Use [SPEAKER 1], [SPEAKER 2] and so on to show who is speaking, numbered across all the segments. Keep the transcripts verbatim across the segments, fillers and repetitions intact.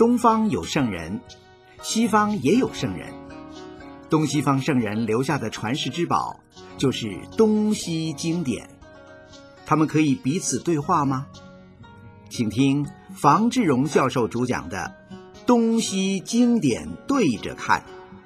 [SPEAKER 1] 东方有圣人，西方也有圣人。东西方圣人留下的传世之宝，就是东西经典。他们可以彼此对话吗？请听房志荣教授主讲的《东西经典对着看》。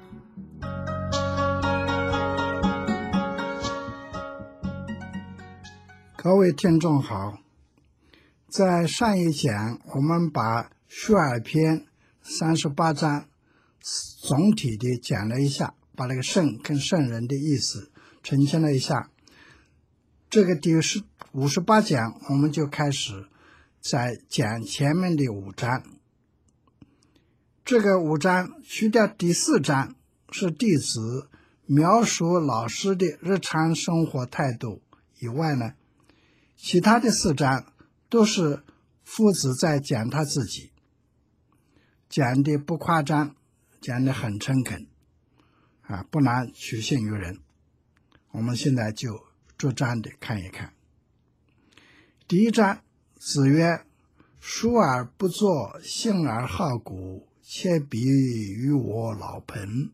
[SPEAKER 2] 各位听众好，在上一讲我们把述而篇三十八章总体的讲了一下，把那个圣跟圣人的意思澄清了一下。这个第五十八讲我们就开始在讲前面的五章。这个五章去掉第四章是弟子描述老师的日常生活态度以外呢，其他的四章都是夫子在讲他自己，讲的不夸张，讲的很诚恳啊，不难取信于人。我们现在就逐章的看一看。第一章，子曰：述而不作，信而好古，且比于我老朋。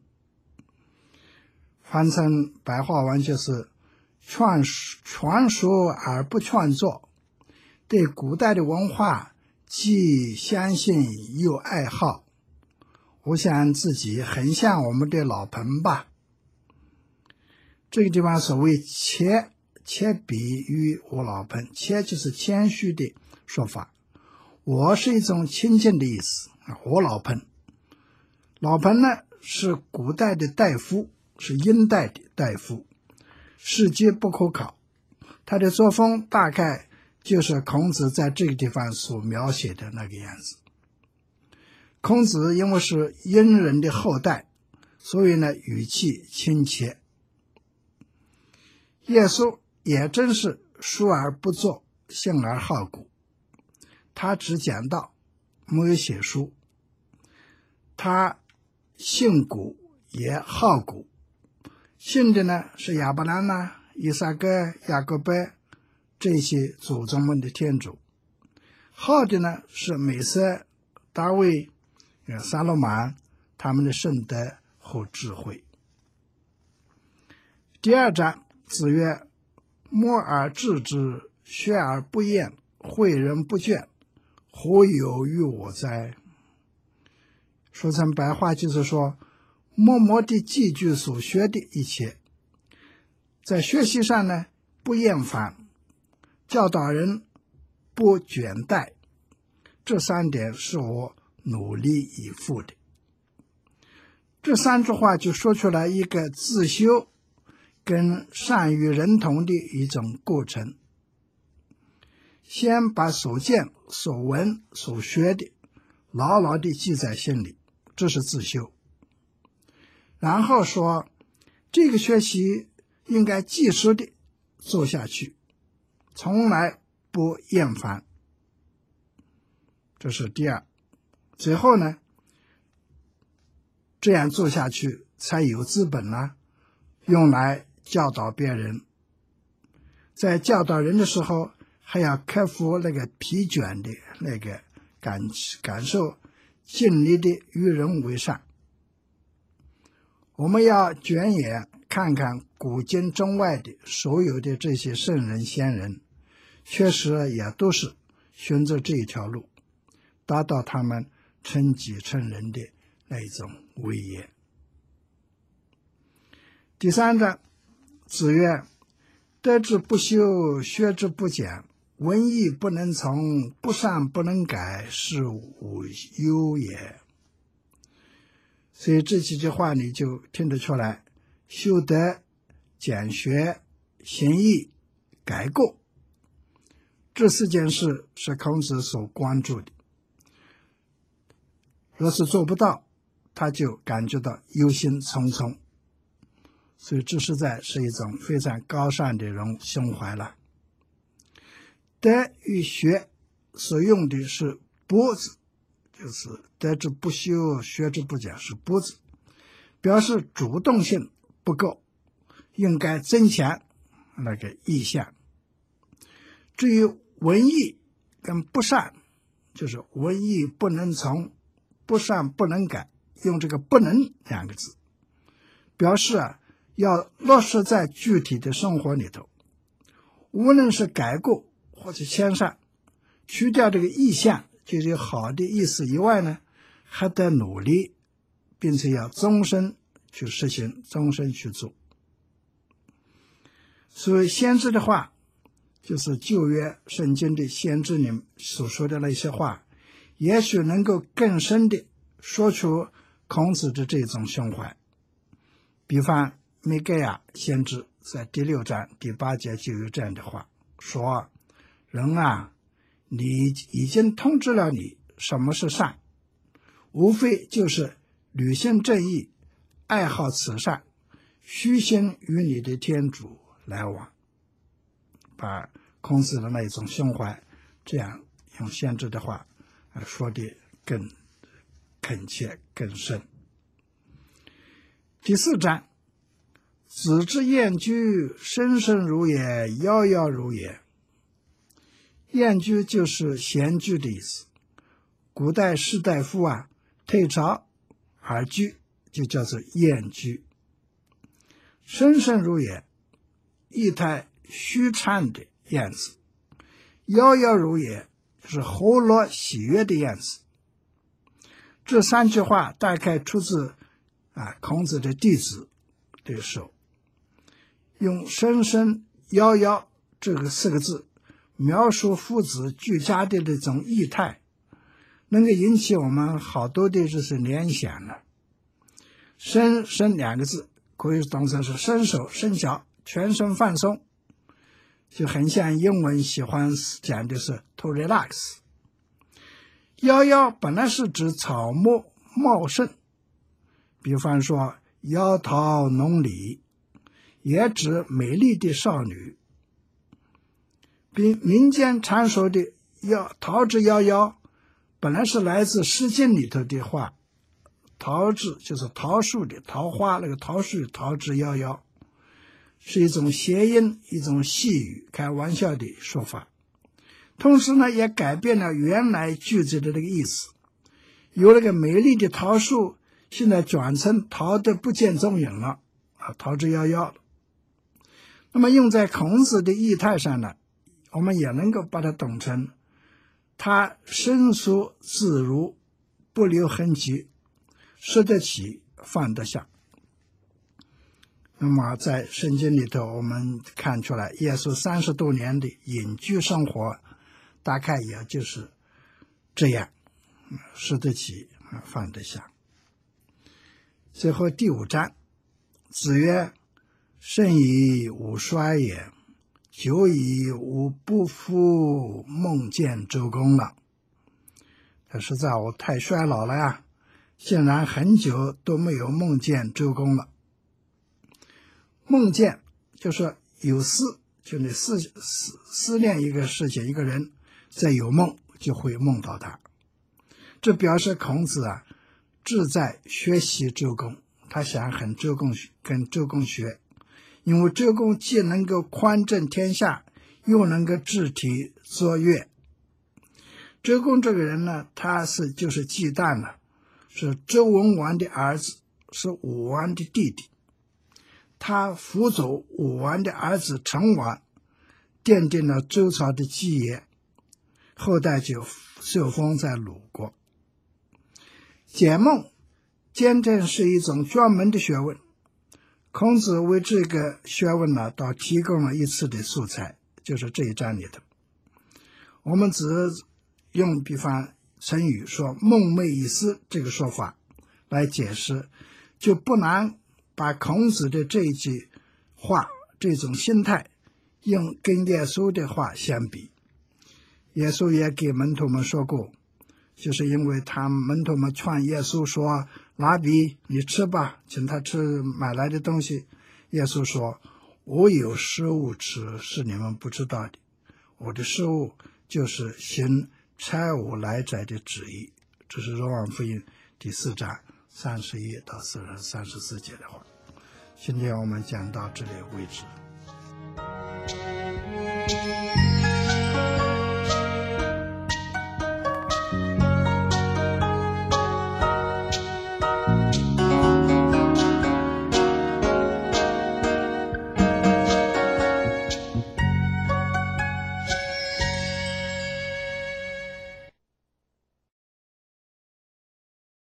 [SPEAKER 2] 翻成白话文就是劝劝说而不劝做，对古代的文化既相信又爱好。我想自己很像我们的老朋吧。这个地方所谓且且比于我老朋，且就是谦虚的说法，我是一种亲近的意思，我老朋。老朋呢是古代的大夫，是殷代的大夫，事迹不可考，他的作风大概就是孔子在这个地方所描写的那个样子。孔子因为是殷人的后代，所以呢语气亲切。耶稣也真是述而不作，信而好古，他只讲道，没有写书。他信古也好古，信的呢是亚伯兰啊、以撒格、雅各伯这些祖宗们的天主，好的呢是美色、大卫、撒罗曼他们的圣德和智慧。第二章，子曰：默而知之，学而不厌，诲人不倦，何有于我哉？说成白话就是说，默默地记住所学的一切，在学习上呢不厌烦，教导人不倦怠，这三点是我努力以赴的。这三句话就说出来一个自修跟善与人同的一种过程。先把所见所闻所学的牢牢地记在心里，这是自修。然后说这个学习应该继续地做下去，从来不厌烦，这是第二。最后呢，这样做下去才有资本呢，用来教导别人。在教导人的时候，还要克服那个疲倦的那个感感受，尽力的与人为善。我们要卷眼看看古今中外的所有的这些圣人先人，确实也都是选择这一条路，达到他们成己成人的那种伟业。第三章，子曰：得之不修，学之不讲，文艺不能从，不善不能改，是吾忧也。所以这几句话你就听得出来，修德、讲学、行义、改过，这四件事是孔子所关注的。若是做不到，他就感觉到忧心忡忡，所以这实在是一种非常高尚的人胸怀了。德与学所用的是不字，就是得之不修，学之不讲，是不字，表示主动性不够，应该增强那个意向。至于文艺跟不善，就是文艺不能从， 不善不能改，用这个不能两个字，表示啊要落实在具体的生活里头。无论是改过或者迁善，去掉这个意向，就是有好的意思以外呢，还得努力，并且要终身去实行，终身去做。所以先知的话，就是旧约圣经的先知里所说的那些话，也许能够更深的说出孔子的这种胸怀。比方米盖亚先知在第六章第八节就有这样的话说：人啊，你已经通知了你什么是善，无非就是履行正义，爱好慈善，虚心与你的天主来往。把孔子的那种胸怀，这样用先知的话说的更恳切更深。第四章，子之厌居，生生如也，夭夭如也。厌居就是闲居的意思。古代士大夫啊退朝而居，就叫做厌居。生生如也，意态虚畅的样子；夭夭如也，就是活络喜悦的样子。这三句话大概出自啊孔子的弟子的手，用生生夭夭这个四个字描述父子俱家的这种意态，能够引起我们好多的就是联想了。生生两个字可以当成是伸手伸脚，全身放松，就很像英文喜欢讲的是 to relax。 夭夭本来是指草木茂盛，比方说窈窕浓里，也指美丽的少女。比民间常说的要桃之夭夭，本来是来自《诗经》里头的话，桃之就是桃树的桃花，那个桃树桃之夭夭，是一种谐音，一种戏语，开玩笑的说法。同时呢，也改变了原来句子的这个意思，由那个美丽的桃树现在转成桃的不见踪影了啊，桃之夭夭了。那么用在孔子的意态上呢，我们也能够把它懂成他伸缩自如，不留痕迹，拾得起放得下。那么在圣经里头我们看出来，耶稣三十多年的隐居生活大概也就是这样，拾得起放得下。最后第五章，子曰：甚矣吾衰也，久矣吾不复梦见周公了。这实在我太衰老了呀，竟然很久都没有梦见周公了。梦见就是有思，就你思思思念一个事情，一个人在有梦就会梦到他。这表示孔子啊志在学习周公，他想和周公跟周公学，因为周公既能够匡正天下，又能够治体作乐。周公这个人呢，他是就是忌惮了，是周文王的儿子，是武王的弟弟。他辅佐武王的儿子成王，奠定了周朝的基业，后代就受封在鲁国。解梦坚正是一种专门的学问，孔子为这个学问呢，倒提供了一次的素材，就是这一章里头。我们只用比方成语说梦寐以思这个说法来解释，就不难把孔子的这一句话，这种心态用跟耶稣的话相比。耶稣也给门徒们说过，就是因为他门徒们劝耶稣说，拉比你吃吧，请他吃买来的东西。耶稣说，我有食物吃是你们不知道的，我的食物就是行差我来者的旨意。这是若望福音第四章三十一到三十四节的话。今天我们讲到这里为止。